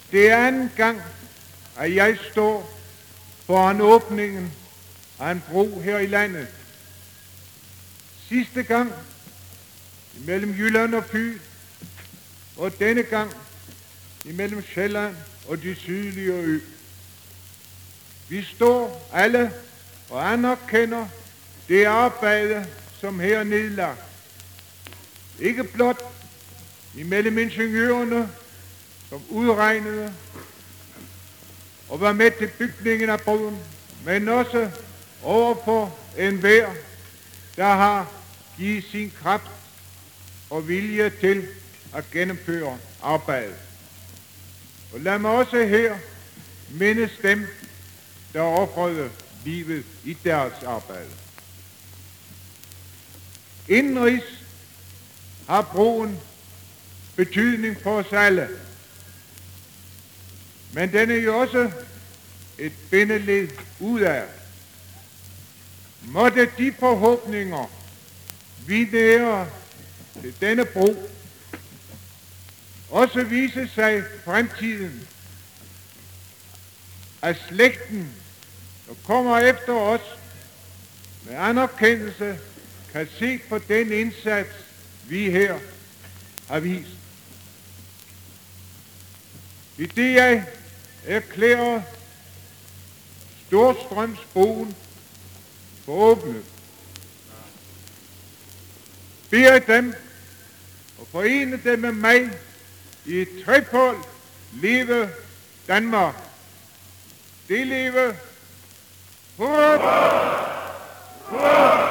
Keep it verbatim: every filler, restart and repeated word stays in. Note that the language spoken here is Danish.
Det er anden gang, at jeg står foran åbningen af en bro her i landet. Sidste gang imellem Jylland og Fyn, og denne gang imellem Sjælland og de sydlige ø. Vi står alle og anerkender det arbejde, som her er nedlagt. Ikke blot imellem ingeniørerne, som udregnede og var med til bygningen af broen, men også overfor enhver, der har givet sin kraft og vilje til at gennemføre arbejdet. Og lad mig også her mindes dem, der ofrede livet i deres arbejde. Indenrigs har broen betydning for os alle, men den er jo også et bindeled udad. Måtte de forhåbninger, vi nærer til denne bro, også vise sig fremtiden, at slægten, der kommer efter os, med anerkendelse kan se på den indsats, vi her har vist. I det jeg erklærer Storstrømsbroen for åbnet, beder jeg dem og forene dem med mig i et trefold leve Danmark. Det leve. Hurra! Hurra!